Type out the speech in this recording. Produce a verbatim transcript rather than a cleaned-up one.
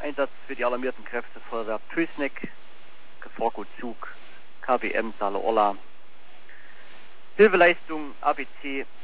Einsatz für die alarmierten Kräfte Feuerwehr Pößneck, Geforco Zug, K B M Saale Orla. Hilfeleistung A B C